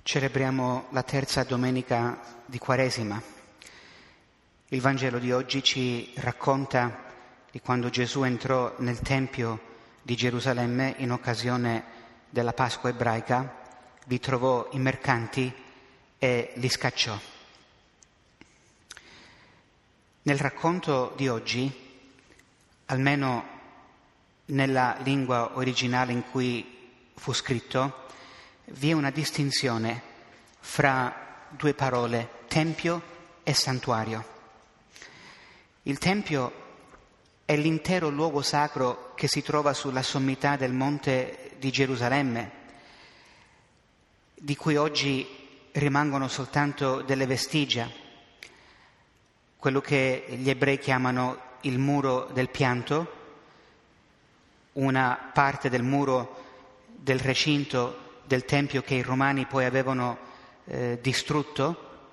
Celebriamo la terza domenica di Quaresima. Il Vangelo di oggi ci racconta di quando Gesù entrò nel Tempio di Gerusalemme in occasione della Pasqua ebraica, vi trovò i mercanti e li scacciò. Nel racconto di oggi, almeno nella lingua originale in cui fu scritto, vi è una distinzione fra due parole, tempio e santuario. Il tempio è l'intero luogo sacro che si trova sulla sommità del monte di Gerusalemme, di cui oggi rimangono soltanto delle vestigia, quello che gli ebrei chiamano il muro del pianto, una parte del muro del recinto del Tempio che i Romani poi avevano distrutto.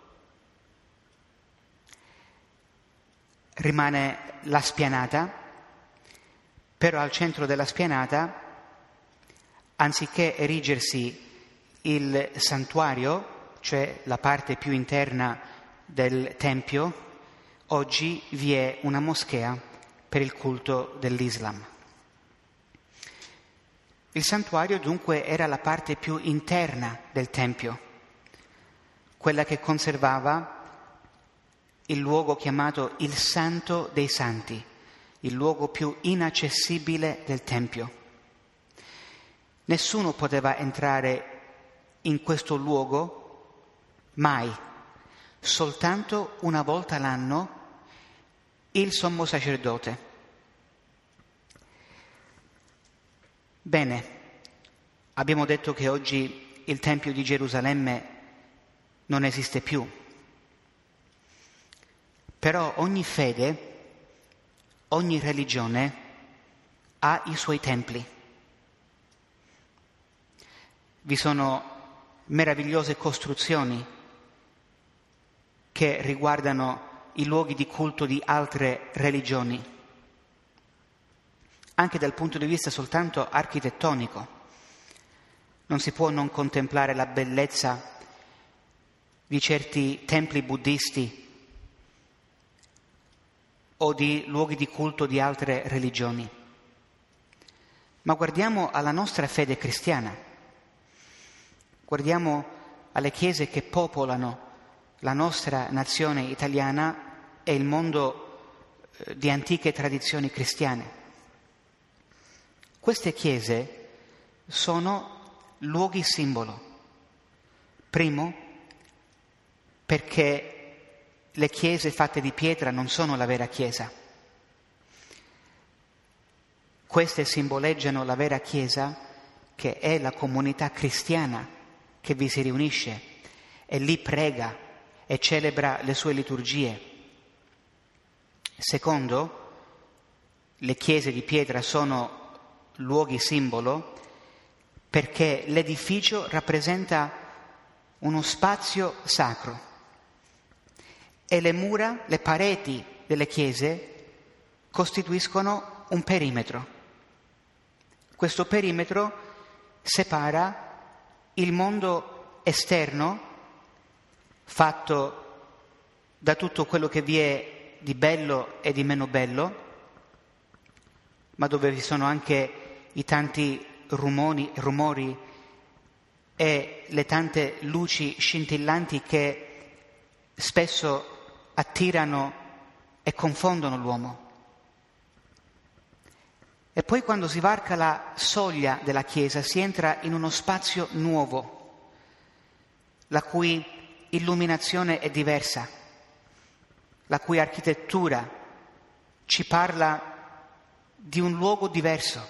Rimane la spianata, però al centro della spianata, anziché erigersi il santuario, cioè la parte più interna del Tempio, oggi vi è una moschea per il culto dell'Islam. Il santuario dunque era la parte più interna del Tempio, quella che conservava il luogo chiamato il Santo dei Santi, il luogo più inaccessibile del Tempio. Nessuno poteva entrare in questo luogo mai, soltanto una volta l'anno il sommo sacerdote. Bene, abbiamo detto che oggi il Tempio di Gerusalemme non esiste più, però ogni fede, ogni religione ha i suoi templi. Vi sono meravigliose costruzioni che riguardano i luoghi di culto di altre religioni, anche dal punto di vista soltanto architettonico. Non si può non contemplare la bellezza di certi templi buddisti o di luoghi di culto di altre religioni. Ma guardiamo alla nostra fede cristiana, guardiamo alle chiese che popolano la nostra nazione italiana e il mondo di antiche tradizioni cristiane. Queste chiese sono luoghi simbolo. Primo, perché le chiese fatte di pietra non sono la vera chiesa. Queste simboleggiano la vera chiesa, che è la comunità cristiana che vi si riunisce e lì prega e celebra le sue liturgie. Secondo, le chiese di pietra sono luoghi simbolo perché l'edificio rappresenta uno spazio sacro e le mura, le pareti delle chiese costituiscono un perimetro. Questo perimetro separa il mondo esterno, fatto da tutto quello che vi è di bello e di meno bello, ma dove vi sono anche i tanti rumori e le tante luci scintillanti che spesso attirano e confondono l'uomo. E poi quando si varca la soglia della chiesa si entra in uno spazio nuovo, la cui illuminazione è diversa, la cui architettura ci parla di un luogo diverso.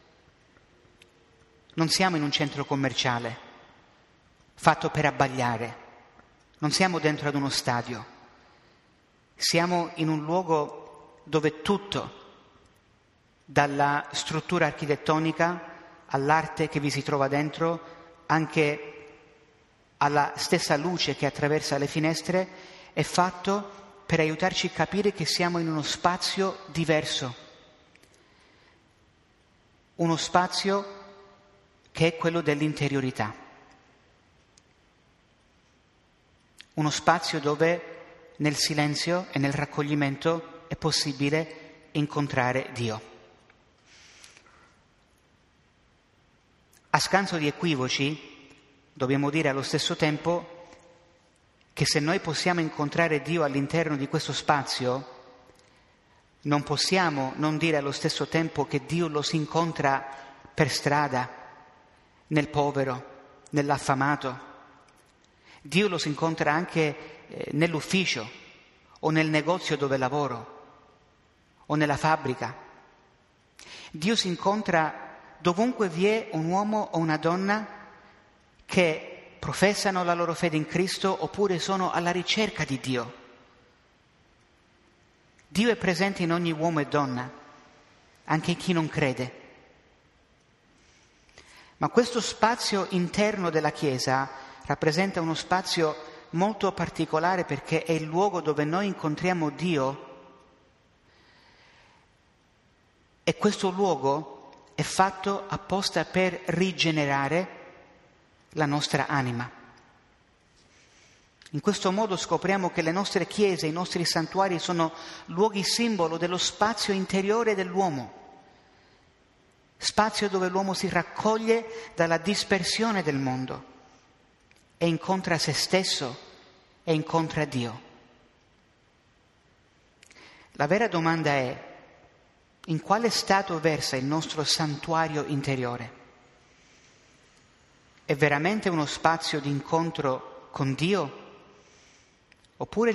Non siamo in un centro commerciale fatto per abbagliare, non siamo dentro ad uno stadio, siamo in un luogo dove tutto, dalla struttura architettonica all'arte che vi si trova dentro, anche alla stessa luce che attraversa le finestre, è fatto per aiutarci a capire che siamo in uno spazio diverso, uno spazio che è quello dell'interiorità. uno spazio dove nel silenzio e nel raccoglimento è possibile incontrare Dio. A scanso di equivoci, dobbiamo dire allo stesso tempo che se noi possiamo incontrare Dio all'interno di questo spazio, non possiamo non dire allo stesso tempo che Dio lo si incontra per strada, nel povero, nell'affamato. Dio lo si incontra anche nell'ufficio o nel negozio dove lavoro o nella fabbrica. Dio si incontra dovunque vi è un uomo o una donna che professano la loro fede in Cristo oppure sono alla ricerca di Dio. Dio è presente in ogni uomo e donna, anche in chi non crede. Ma questo spazio interno della Chiesa rappresenta uno spazio molto particolare perché è il luogo dove noi incontriamo Dio e questo luogo è fatto apposta per rigenerare la nostra anima. In questo modo scopriamo che le nostre chiese, i nostri santuari sono luoghi simbolo dello spazio interiore dell'uomo, spazio dove l'uomo si raccoglie dalla dispersione del mondo e incontra se stesso e incontra Dio. La vera domanda è: in quale stato versa il nostro santuario interiore? È veramente uno spazio di incontro con Dio? Oppure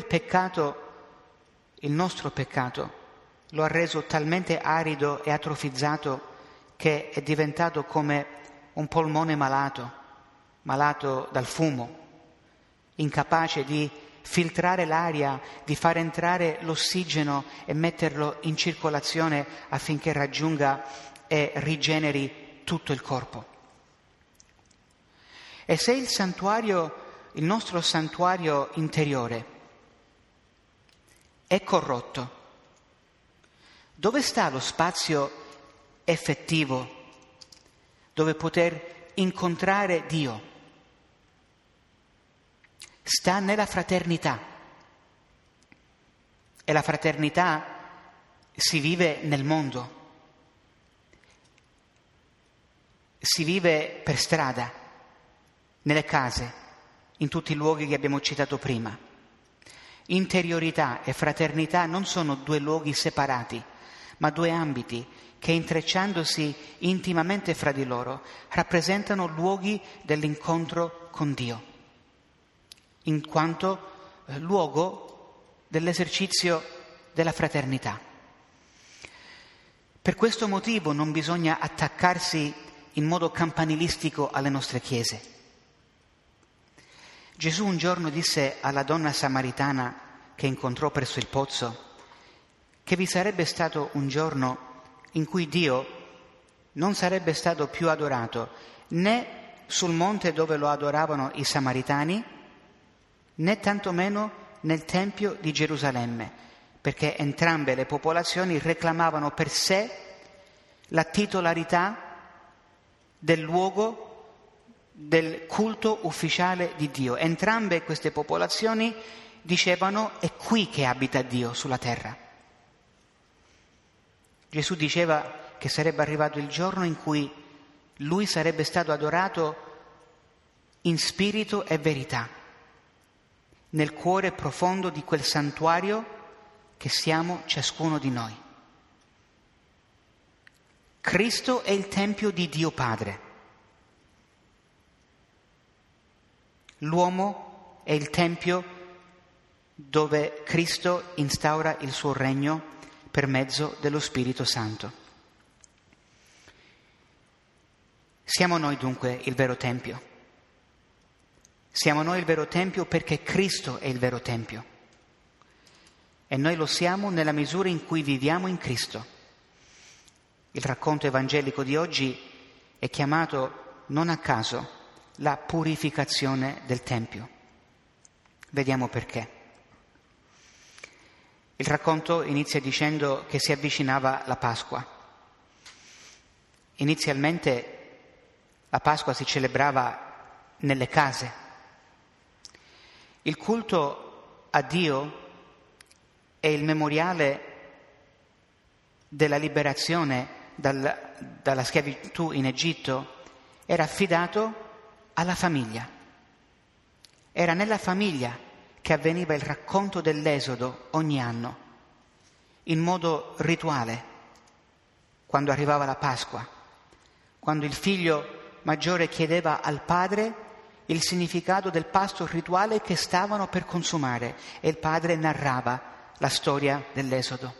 il nostro peccato, lo ha reso talmente arido e atrofizzato che è diventato come un polmone malato dal fumo, incapace di filtrare l'aria, di far entrare l'ossigeno e metterlo in circolazione affinché raggiunga e rigeneri tutto il corpo. E se il nostro santuario interiore è corrotto, dove sta lo spazio effettivo dove poter incontrare Dio? Sta nella fraternità. E la fraternità si vive nel mondo, si vive per strada, nelle case, in tutti i luoghi che abbiamo citato prima. Interiorità e fraternità non sono due luoghi separati, ma due ambiti che, intrecciandosi intimamente fra di loro, rappresentano luoghi dell'incontro con Dio, in quanto luogo dell'esercizio della fraternità. Per questo motivo non bisogna attaccarsi in modo campanilistico alle nostre chiese. Gesù un giorno disse alla donna samaritana che incontrò presso il pozzo che vi sarebbe stato un giorno in cui Dio non sarebbe stato più adorato né sul monte dove lo adoravano i samaritani, né tantomeno nel Tempio di Gerusalemme, perché entrambe le popolazioni reclamavano per sé la titolarità del luogo del culto ufficiale di Dio. Entrambe queste popolazioni dicevano: è qui che abita Dio sulla terra. Gesù diceva che sarebbe arrivato il giorno in cui Lui sarebbe stato adorato in spirito e verità, nel cuore profondo di quel santuario che siamo ciascuno di noi. Cristo è il Tempio di Dio Padre. L'uomo è il Tempio dove Cristo instaura il suo regno per mezzo dello Spirito Santo. Siamo noi dunque il vero Tempio. Siamo noi il vero Tempio perché Cristo è il vero Tempio. E noi lo siamo nella misura in cui viviamo in Cristo. Il racconto evangelico di oggi è chiamato non a caso la purificazione del Tempio. Vediamo perché. Il racconto inizia dicendo che si avvicinava la Pasqua. Inizialmente la Pasqua si celebrava nelle case Il culto a Dio e il memoriale della liberazione dalla schiavitù in Egitto era affidato alla famiglia. Era nella famiglia che avveniva il racconto dell'Esodo ogni anno, in modo rituale, quando arrivava la Pasqua, quando il figlio maggiore chiedeva al padre il significato del pasto rituale che stavano per consumare e il padre narrava la storia dell'Esodo.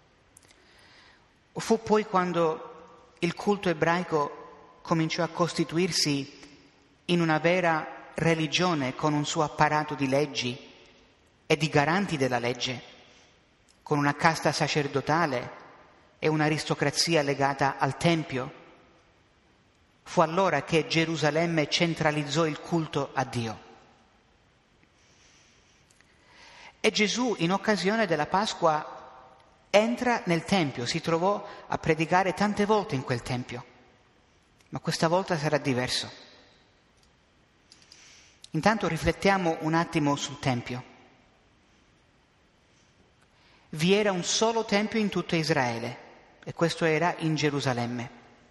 Fu poi quando il culto ebraico cominciò a costituirsi in una vera religione con un suo apparato di leggi e di garanti della legge, con una casta sacerdotale e un'aristocrazia legata al Tempio. Fu allora che Gerusalemme centralizzò il culto a Dio. E Gesù, in occasione della Pasqua, entra nel Tempio, si trovò a predicare tante volte in quel Tempio, ma questa volta sarà diverso. Intanto riflettiamo un attimo sul Tempio. Vi era un solo Tempio in tutto Israele, e questo era in Gerusalemme.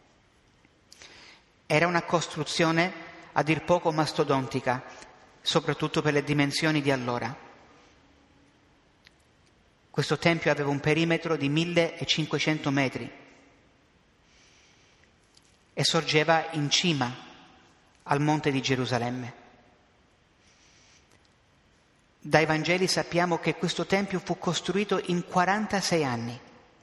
Era una costruzione a dir poco mastodontica, soprattutto per le dimensioni di allora. Questo Tempio aveva un perimetro di 1500 metri e sorgeva in cima al monte di Gerusalemme. Dai Vangeli sappiamo che questo Tempio fu costruito in 46 anni.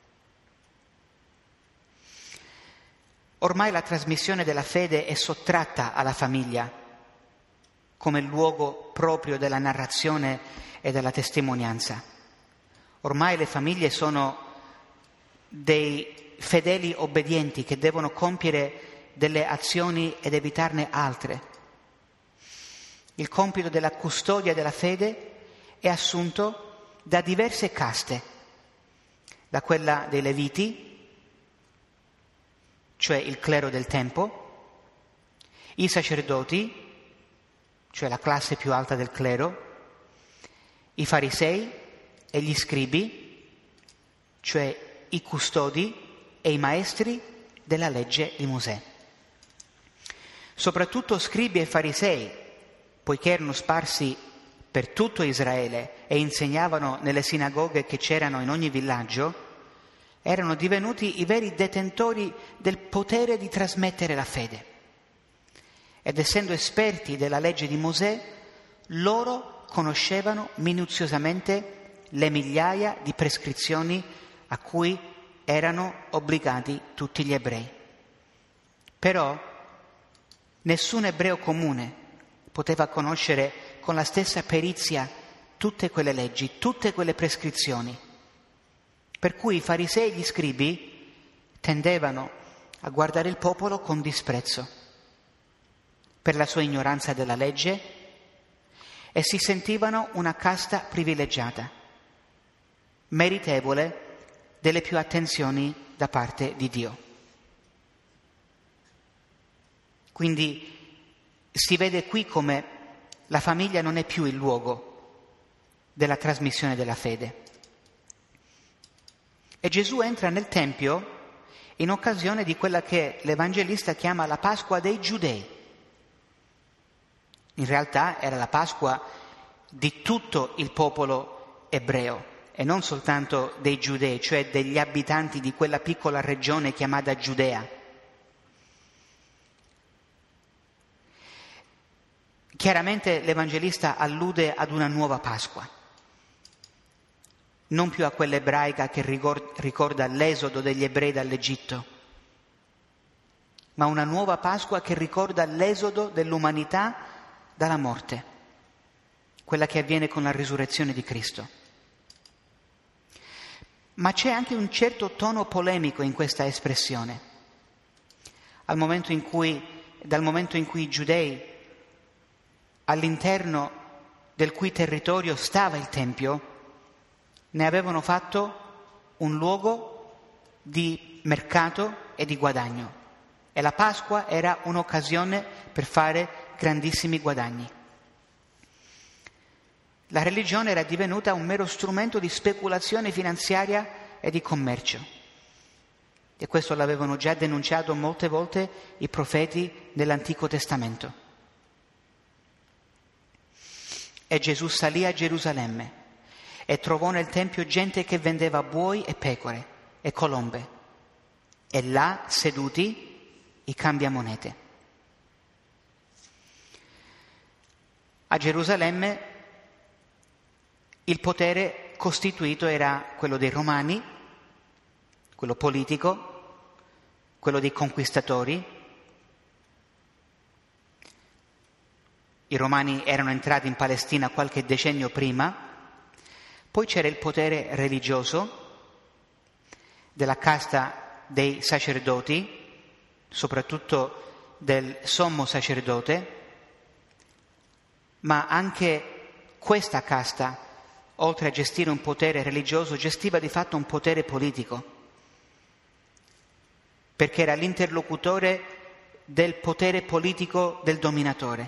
Ormai la trasmissione della fede è sottratta alla famiglia come luogo proprio della narrazione e della testimonianza. Ormai le famiglie sono dei fedeli obbedienti che devono compiere delle azioni ed evitarne altre. Il compito della custodia della fede è assunto da diverse caste, da quella dei Leviti, cioè il clero del tempo, i sacerdoti, cioè la classe più alta del clero, i farisei e gli scribi, cioè i custodi e i maestri della legge di Mosè. Soprattutto scribi e farisei, poiché erano sparsi per tutto Israele e insegnavano nelle sinagoghe che c'erano in ogni villaggio, erano divenuti i veri detentori del potere di trasmettere la fede. Ed essendo esperti della legge di Mosè, loro conoscevano minuziosamente le migliaia di prescrizioni a cui erano obbligati tutti gli ebrei. Però nessun ebreo comune poteva conoscere con la stessa perizia tutte quelle leggi, tutte quelle prescrizioni. Per cui i farisei e gli scribi tendevano a guardare il popolo con disprezzo per la sua ignoranza della legge e si sentivano una casta privilegiata, meritevole delle più attenzioni da parte di Dio. Quindi si vede qui come la famiglia non è più il luogo della trasmissione della fede. E Gesù entra nel Tempio in occasione di quella che l'Evangelista chiama la Pasqua dei Giudei. In realtà era la Pasqua di tutto il popolo ebreo e non soltanto dei Giudei, cioè degli abitanti di quella piccola regione chiamata Giudea. Chiaramente l'Evangelista allude ad una nuova Pasqua, non più a quella ebraica che ricorda l'esodo degli ebrei dall'Egitto, ma una nuova Pasqua che ricorda l'esodo dell'umanità dalla morte, quella che avviene con la risurrezione di Cristo. Ma c'è anche un certo tono polemico in questa espressione. Dal momento in cui i giudei, all'interno del cui territorio stava il Tempio, ne avevano fatto un luogo di mercato e di guadagno. E la Pasqua era un'occasione per fare grandissimi guadagni. La religione era divenuta un mero strumento di speculazione finanziaria e di commercio. E questo l'avevano già denunciato molte volte i profeti dell'Antico Testamento. E Gesù salì a Gerusalemme e trovò nel Tempio gente che vendeva buoi e pecore e colombe, e là seduti i cambiamonete. A Gerusalemme il potere costituito era quello dei Romani, quello politico, quello dei conquistatori. I Romani erano entrati in Palestina qualche decennio prima. Poi c'era il potere religioso della casta dei sacerdoti, soprattutto del sommo sacerdote, ma anche questa casta, oltre a gestire un potere religioso, gestiva di fatto un potere politico, perché era l'interlocutore del potere politico del dominatore.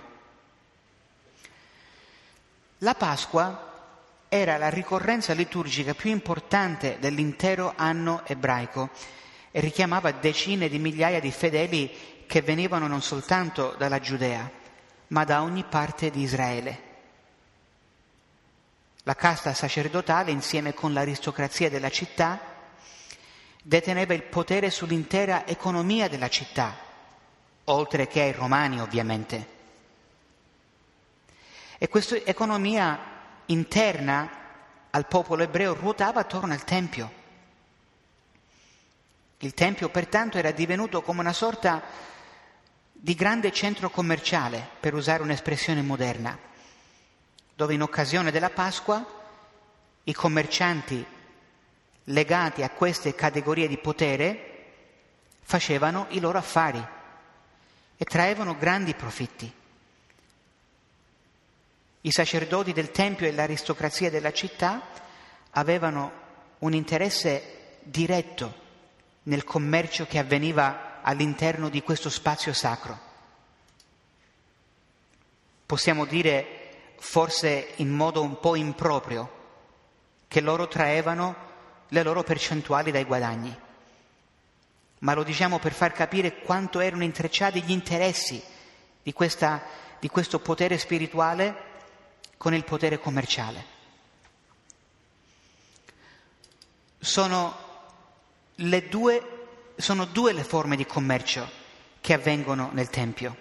La Pasqua era la ricorrenza liturgica più importante dell'intero anno ebraico e richiamava decine di migliaia di fedeli che venivano non soltanto dalla Giudea, ma da ogni parte di Israele. La casta sacerdotale, insieme con l'aristocrazia della città, deteneva il potere sull'intera economia della città, oltre che ai romani ovviamente. E questa economia interna al popolo ebreo ruotava attorno al Tempio. Il Tempio pertanto era divenuto come una sorta di grande centro commerciale, per usare un'espressione moderna, dove in occasione della Pasqua i commercianti legati a queste categorie di potere facevano i loro affari e traevano grandi profitti. I sacerdoti del Tempio e l'aristocrazia della città avevano un interesse diretto nel commercio che avveniva all'interno di questo spazio sacro. Possiamo dire, forse in modo un po' improprio, che loro traevano le loro percentuali dai guadagni. Ma lo diciamo per far capire quanto erano intrecciati gli interessi di questo potere spirituale con il potere commerciale. Sono due le forme di commercio che avvengono nel Tempio.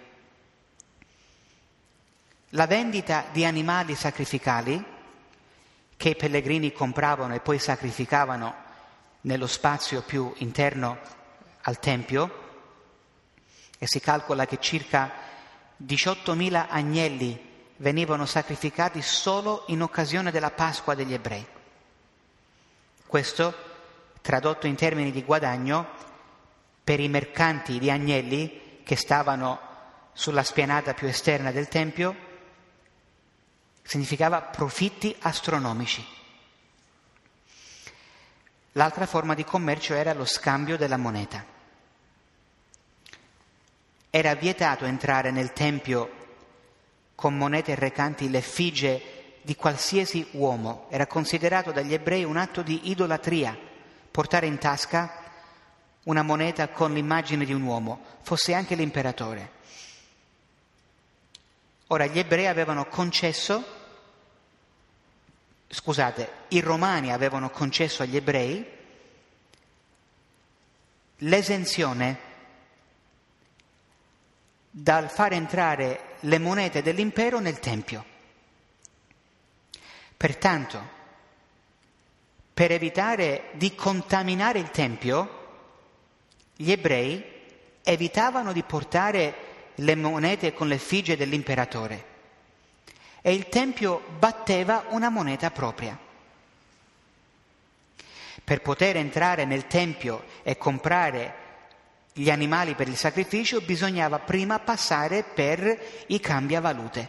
La vendita di animali sacrificali che i pellegrini compravano e poi sacrificavano nello spazio più interno al Tempio, e si calcola che circa 18.000 agnelli venivano sacrificati solo in occasione della Pasqua degli ebrei. Questo, tradotto in termini di guadagno, per i mercanti di agnelli che stavano sulla spianata più esterna del Tempio, significava profitti astronomici. L'altra forma di commercio era lo scambio della moneta. Era vietato entrare nel Tempio con monete recanti l'effigie di qualsiasi uomo. Era considerato dagli ebrei un atto di idolatria portare in tasca una moneta con l'immagine di un uomo, fosse anche l'imperatore. Ora, i romani avevano concesso agli ebrei l'esenzione dal far entrare le monete dell'impero nel Tempio. Pertanto, per evitare di contaminare il Tempio, gli ebrei evitavano di portare le monete con l'effigie dell'imperatore e il Tempio batteva una moneta propria. Per poter entrare nel Tempio e comprare gli animali per il sacrificio bisognava prima passare per i cambiavalute,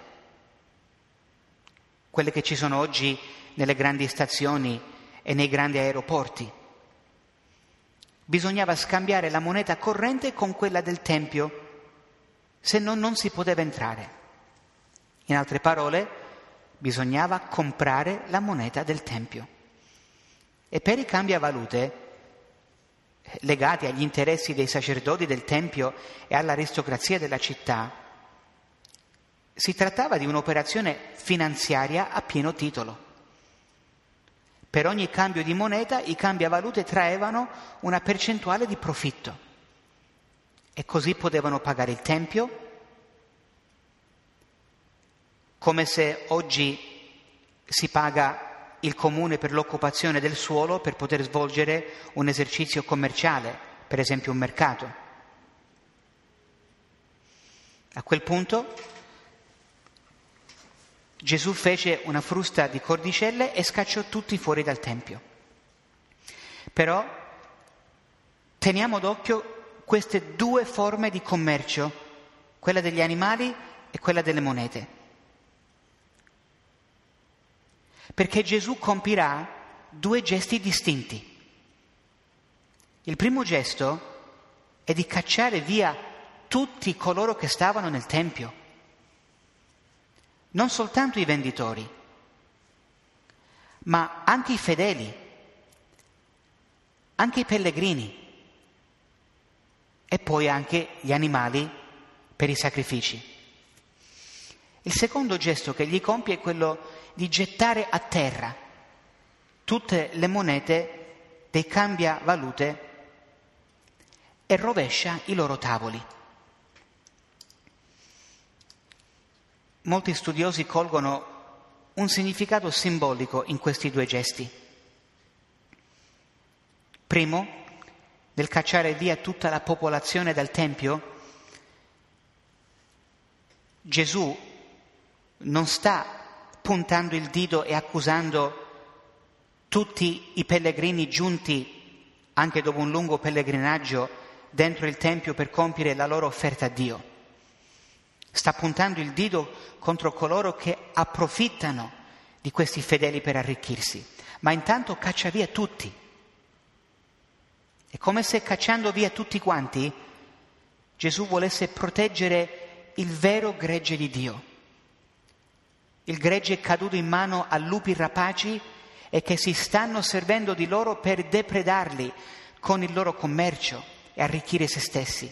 quelle che ci sono oggi nelle grandi stazioni e nei grandi aeroporti. Bisognava scambiare la moneta corrente con quella del Tempio, se no non si poteva entrare. In altre parole, bisognava comprare la moneta del Tempio. E per i cambiavalute, legati agli interessi dei sacerdoti del Tempio e all'aristocrazia della città, si trattava di un'operazione finanziaria a pieno titolo. Per ogni cambio di moneta i cambiavalute traevano una percentuale di profitto e così potevano pagare il Tempio, come se oggi si paga il comune per l'occupazione del suolo per poter svolgere un esercizio commerciale, per esempio un mercato. A quel punto Gesù fece una frusta di cordicelle e scacciò tutti fuori dal Tempio. Però teniamo d'occhio queste due forme di commercio, quella degli animali e quella delle monete. Perché Gesù compirà due gesti distinti. Il primo gesto è di cacciare via tutti coloro che stavano nel Tempio, non soltanto i venditori, ma anche i fedeli, anche i pellegrini e poi anche gli animali per i sacrifici. Il secondo gesto che egli compie è quello di gettare a terra tutte le monete dei cambiavalute e rovescia i loro tavoli. Molti studiosi colgono un significato simbolico in questi due gesti. Primo, nel cacciare via tutta la popolazione dal Tempio, Gesù non sta puntando il dito e accusando tutti i pellegrini giunti, anche dopo un lungo pellegrinaggio, dentro il Tempio per compiere la loro offerta a Dio. Sta puntando il dito contro coloro che approfittano di questi fedeli per arricchirsi, ma intanto caccia via tutti. È come se cacciando via tutti quanti Gesù volesse proteggere il vero gregge di Dio, il gregge caduto in mano a lupi rapaci e che si stanno servendo di loro per depredarli con il loro commercio e arricchire se stessi.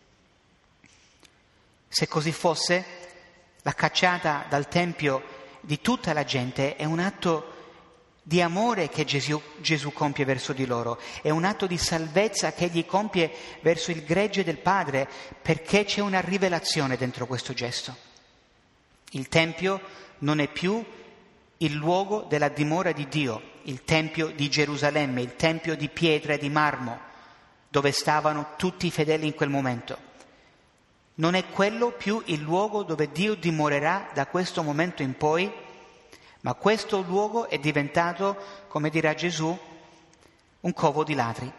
Se così fosse, la cacciata dal Tempio di tutta la gente è un atto di amore che Gesù compie verso di loro, è un atto di salvezza che egli compie verso il gregge del Padre, perché c'è una rivelazione dentro questo gesto. Il Tempio non è più il luogo della dimora di Dio, il Tempio di Gerusalemme, il Tempio di pietra e di marmo, dove stavano tutti i fedeli in quel momento. Non è quello più il luogo dove Dio dimorerà da questo momento in poi, ma questo luogo è diventato, come dirà Gesù, un covo di ladri.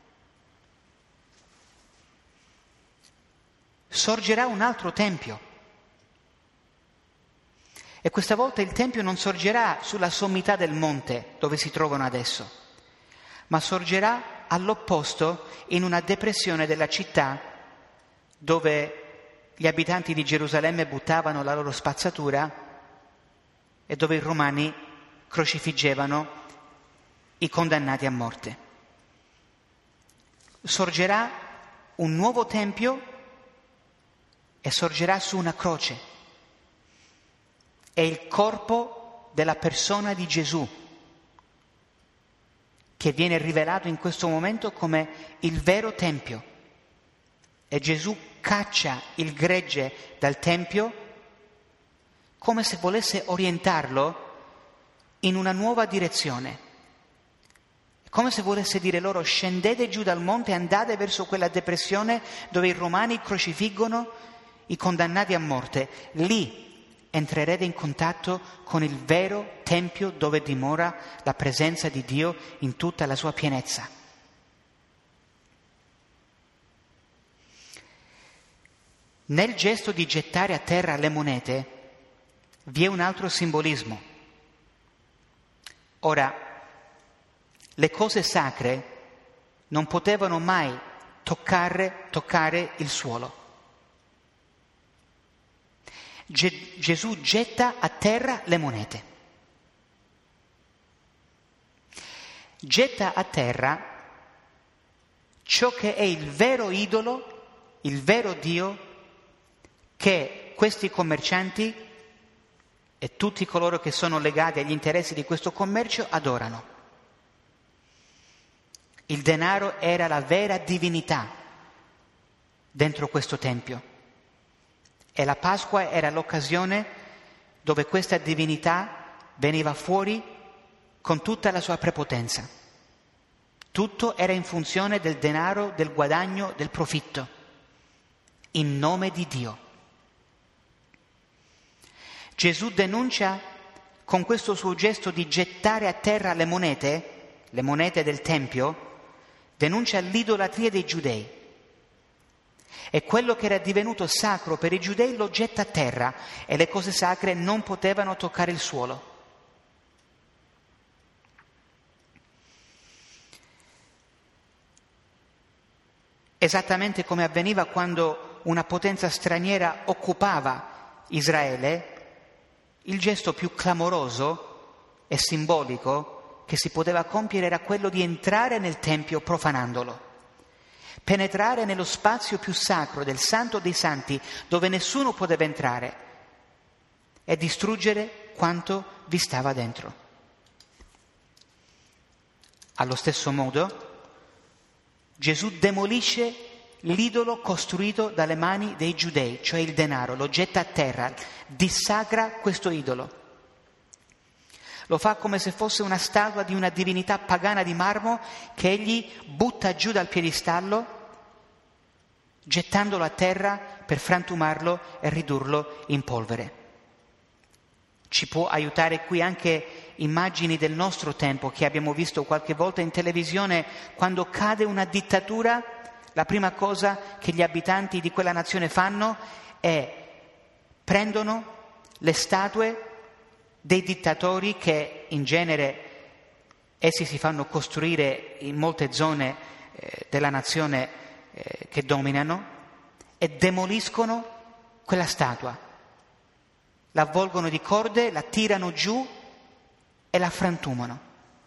Sorgerà un altro Tempio. E questa volta il Tempio non sorgerà sulla sommità del monte dove si trovano adesso, ma sorgerà all'opposto in una depressione della città dove gli abitanti di Gerusalemme buttavano la loro spazzatura e dove i romani crocifiggevano i condannati a morte. Sorgerà un nuovo Tempio e sorgerà su una croce. È il corpo della persona di Gesù che viene rivelato in questo momento come il vero Tempio. E Gesù caccia il gregge dal Tempio come se volesse orientarlo in una nuova direzione. Come se volesse dire loro: scendete giù dal monte e andate verso quella depressione dove i romani crocifiggono i condannati a morte. Lì entrerete in contatto con il vero Tempio dove dimora la presenza di Dio in tutta la sua pienezza. Nel gesto di gettare a terra le monete vi è un altro simbolismo. Ora, le cose sacre non potevano mai toccare il suolo. Gesù getta a terra le monete. Getta a terra ciò che è il vero idolo, il vero Dio che questi commercianti e tutti coloro che sono legati agli interessi di questo commercio adorano. Il denaro era la vera divinità dentro questo tempio e la Pasqua era l'occasione dove questa divinità veniva fuori con tutta la sua prepotenza. Tutto era in funzione del denaro, del guadagno, del profitto, in nome di Dio. Gesù denuncia con questo suo gesto di gettare a terra le monete del Tempio, denuncia l'idolatria dei giudei. E quello che era divenuto sacro per i giudei lo getta a terra e le cose sacre non potevano toccare il suolo. Esattamente come avveniva quando una potenza straniera occupava Israele, il gesto più clamoroso e simbolico che si poteva compiere era quello di entrare nel Tempio profanandolo, penetrare nello spazio più sacro del Santo dei Santi, dove nessuno poteva entrare, e distruggere quanto vi stava dentro. Allo stesso modo, Gesù demolisce l'idolo costruito dalle mani dei giudei, cioè il denaro, lo getta a terra, dissacra questo idolo. Lo fa come se fosse una statua di una divinità pagana di marmo che egli butta giù dal piedistallo, gettandolo a terra per frantumarlo e ridurlo in polvere. Ci può aiutare qui anche immagini del nostro tempo che abbiamo visto qualche volta in televisione. Quando cade una dittatura, la prima cosa che gli abitanti di quella nazione fanno è prendono le statue dei dittatori che in genere essi si fanno costruire in molte zone della nazione che dominano e demoliscono quella statua. La avvolgono di corde, la tirano giù e la frantumano.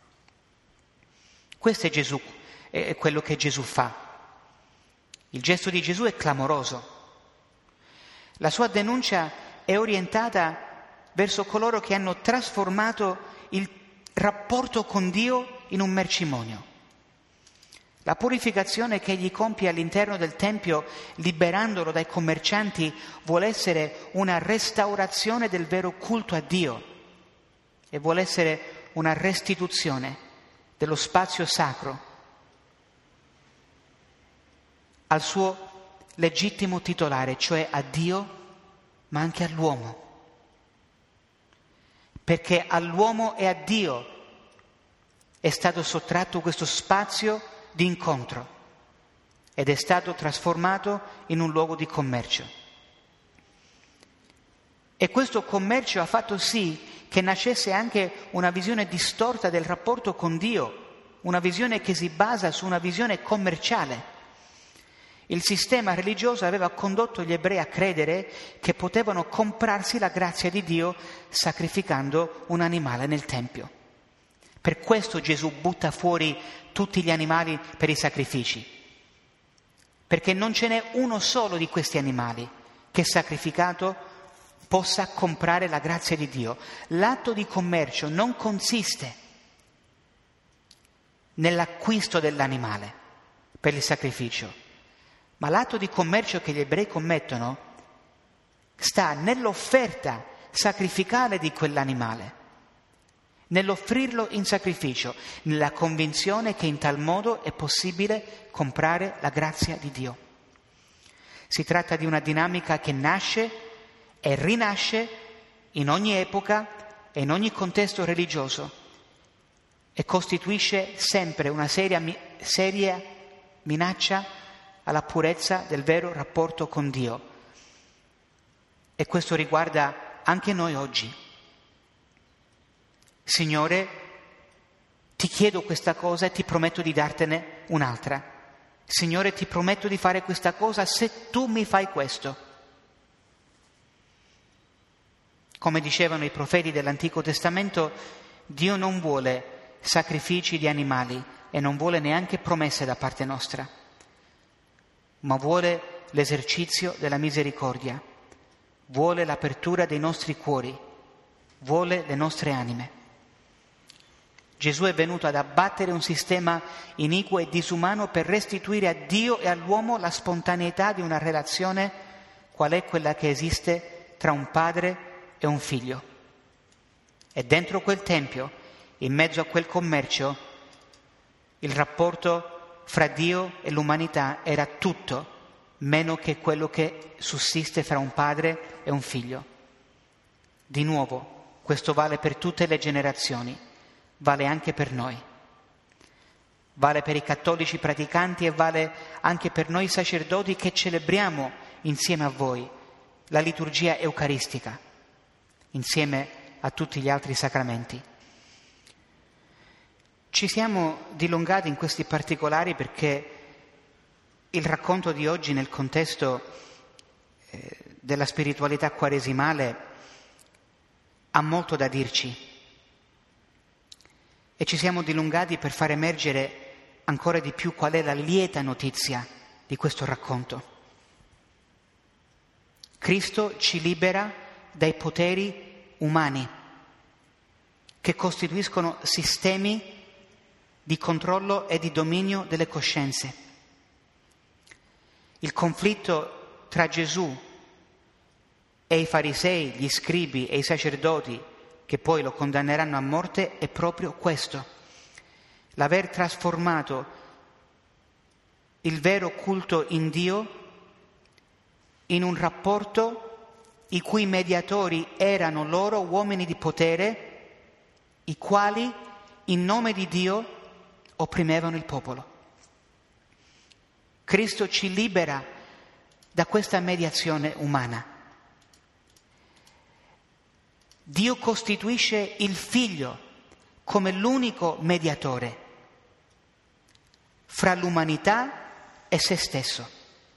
Questo è Gesù, è quello che Gesù fa. Il gesto di Gesù è clamoroso. La sua denuncia è orientata verso coloro che hanno trasformato il rapporto con Dio in un mercimonio. La purificazione che egli compie all'interno del Tempio, liberandolo dai commercianti, vuole essere una restaurazione del vero culto a Dio e vuole essere una restituzione dello spazio sacro al suo legittimo titolare, cioè a Dio, ma anche all'uomo. Perché all'uomo e a Dio è stato sottratto questo spazio di incontro ed è stato trasformato in un luogo di commercio. E questo commercio ha fatto sì che nascesse anche una visione distorta del rapporto con Dio, una visione che si basa su una visione commerciale. Il sistema religioso aveva condotto gli ebrei a credere che potevano comprarsi la grazia di Dio sacrificando un animale nel Tempio. Per questo Gesù butta fuori tutti gli animali per i sacrifici, perché non ce n'è uno solo di questi animali che sacrificato possa comprare la grazia di Dio. L'atto di commercio non consiste nell'acquisto dell'animale per il sacrificio, ma l'atto di commercio che gli ebrei commettono sta nell'offerta sacrificale di quell'animale, nell'offrirlo in sacrificio, nella convinzione che in tal modo è possibile comprare la grazia di Dio. Si tratta di una dinamica che nasce e rinasce in ogni epoca e in ogni contesto religioso e costituisce sempre una seria minaccia alla purezza del vero rapporto con Dio. E questo riguarda anche noi oggi. Signore, ti chiedo questa cosa e ti prometto di dartene un'altra. Signore, ti prometto di fare questa cosa se tu mi fai questo. Come dicevano i profeti dell'Antico Testamento, Dio non vuole sacrifici di animali e non vuole neanche promesse da parte nostra, ma vuole l'esercizio della misericordia, vuole l'apertura dei nostri cuori, vuole le nostre anime. Gesù è venuto ad abbattere un sistema iniquo e disumano per restituire a Dio e all'uomo la spontaneità di una relazione qual è quella che esiste tra un padre e un figlio. E dentro quel tempio, in mezzo a quel commercio, il rapporto fra Dio e l'umanità era tutto meno che quello che sussiste fra un padre e un figlio. Di nuovo, questo vale per tutte le generazioni, vale anche per noi. Vale per i cattolici praticanti e vale anche per noi sacerdoti che celebriamo insieme a voi la liturgia eucaristica, insieme a tutti gli altri sacramenti. Ci siamo dilungati in questi particolari perché il racconto di oggi nel contesto della spiritualità quaresimale ha molto da dirci e ci siamo dilungati per far emergere ancora di più qual è la lieta notizia di questo racconto. Cristo ci libera dai poteri umani che costituiscono sistemi di controllo e di dominio delle coscienze. Il conflitto tra Gesù e i farisei, gli scribi e i sacerdoti che poi lo condanneranno a morte è proprio questo: l'aver trasformato il vero culto in Dio in un rapporto i cui mediatori erano loro uomini di potere, i quali in nome di Dio opprimevano il popolo. Cristo ci libera da questa mediazione umana. Dio costituisce il Figlio come l'unico mediatore fra l'umanità e se stesso.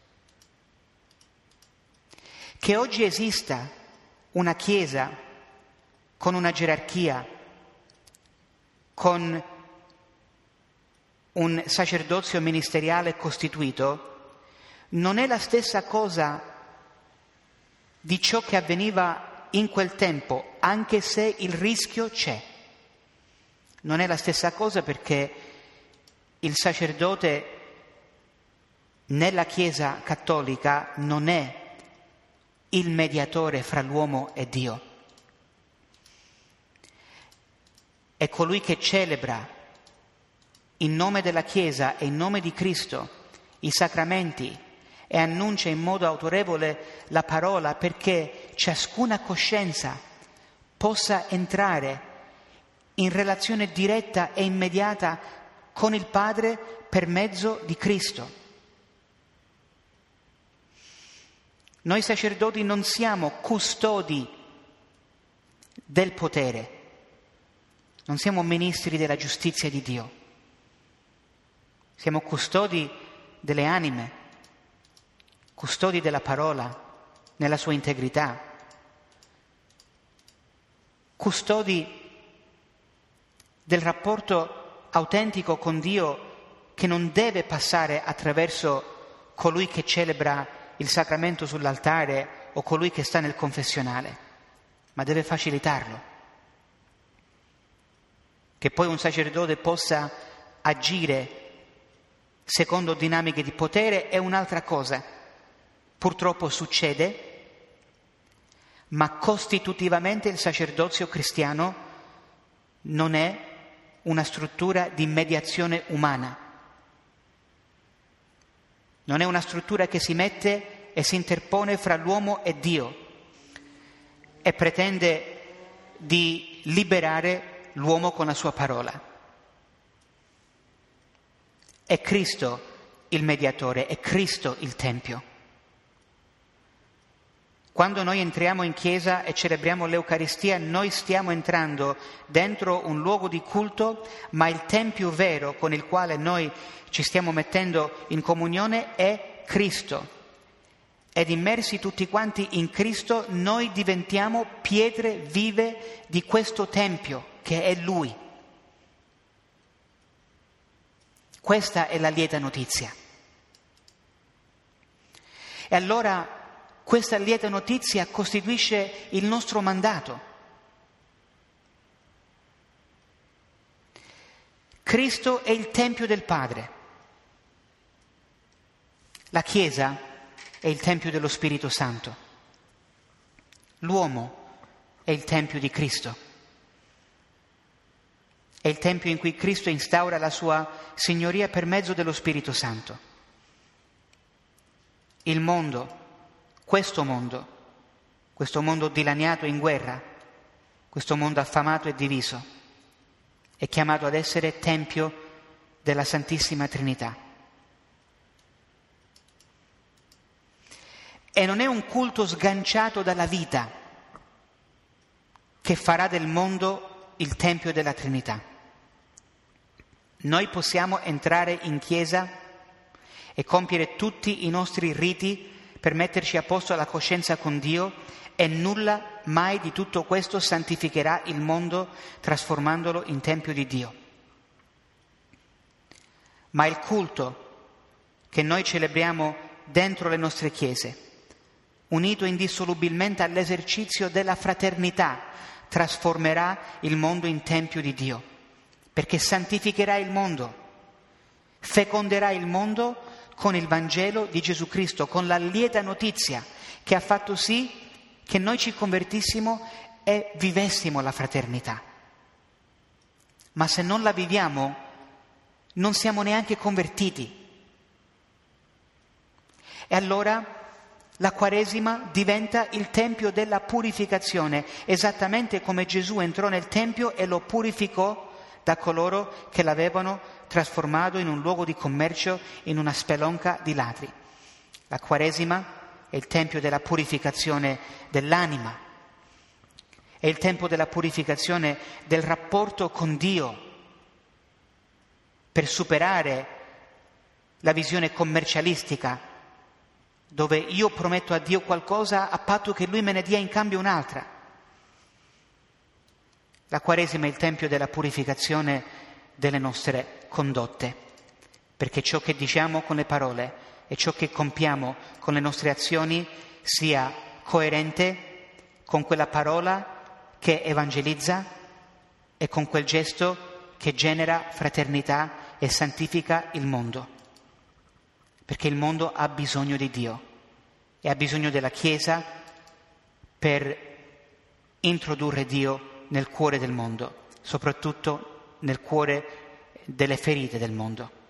Che oggi esista una Chiesa con una gerarchia, con un sacerdozio ministeriale costituito, non è la stessa cosa di ciò che avveniva in quel tempo, anche se il rischio c'è. Non è la stessa cosa perché il sacerdote nella Chiesa cattolica non è il mediatore fra l'uomo e Dio. È colui che celebra in nome della Chiesa e in nome di Cristo i sacramenti e annuncia in modo autorevole la parola perché ciascuna coscienza possa entrare in relazione diretta e immediata con il Padre per mezzo di Cristo. Noi sacerdoti non siamo custodi del potere, non siamo ministri della giustizia di Dio, siamo custodi delle anime, custodi della parola nella sua integrità, custodi del rapporto autentico con Dio che non deve passare attraverso colui che celebra il sacramento sull'altare o colui che sta nel confessionale, ma deve facilitarlo. Che poi un sacerdote possa agire secondo dinamiche di potere è un'altra cosa. Purtroppo succede, ma costitutivamente il sacerdozio cristiano non è una struttura di mediazione umana. Non è una struttura che si mette e si interpone fra l'uomo e Dio e pretende di liberare l'uomo con la sua parola. È Cristo il mediatore, è Cristo il Tempio. Quando noi entriamo in chiesa e celebriamo l'Eucaristia, noi stiamo entrando dentro un luogo di culto, ma il Tempio vero con il quale noi ci stiamo mettendo in comunione è Cristo. ed immersi tutti quanti in Cristo, noi diventiamo pietre vive di questo Tempio che è Lui. Questa è la lieta notizia. E allora questa lieta notizia costituisce il nostro mandato. Cristo è il Tempio del Padre. La Chiesa è il Tempio dello Spirito Santo. L'uomo è il Tempio di Cristo. È il Tempio in cui Cristo instaura la sua signoria per mezzo dello Spirito Santo. Il mondo, questo mondo dilaniato in guerra, questo mondo affamato e diviso, è chiamato ad essere Tempio della Santissima Trinità. E non è un culto sganciato dalla vita che farà del mondo il Tempio della Trinità. Noi possiamo entrare in chiesa e compiere tutti i nostri riti per metterci a posto la coscienza con Dio e nulla mai di tutto questo santificherà il mondo trasformandolo in Tempio di Dio. Ma il culto che noi celebriamo dentro le nostre chiese, unito indissolubilmente all'esercizio della fraternità, trasformerà il mondo in Tempio di Dio, perché santificherà il mondo, feconderà il mondo con il Vangelo di Gesù Cristo, con la lieta notizia che ha fatto sì che noi ci convertissimo e vivessimo la fraternità. Ma se non la viviamo, non siamo neanche convertiti. E allora la Quaresima diventa il Tempio della purificazione, esattamente come Gesù entrò nel Tempio e lo purificò da coloro che l'avevano trasformato in un luogo di commercio, in una spelonca di ladri. La Quaresima è il Tempio della purificazione dell'anima, è il tempo della purificazione del rapporto con Dio, per superare la visione commercialistica, dove io prometto a Dio qualcosa a patto che Lui me ne dia in cambio un'altra. La Quaresima è il tempio della purificazione delle nostre condotte, perché ciò che diciamo con le parole e ciò che compiamo con le nostre azioni sia coerente con quella parola che evangelizza e con quel gesto che genera fraternità e santifica il mondo. Perché il mondo ha bisogno di Dio e ha bisogno della Chiesa per introdurre Dio nel cuore del mondo, soprattutto nel cuore delle ferite del mondo.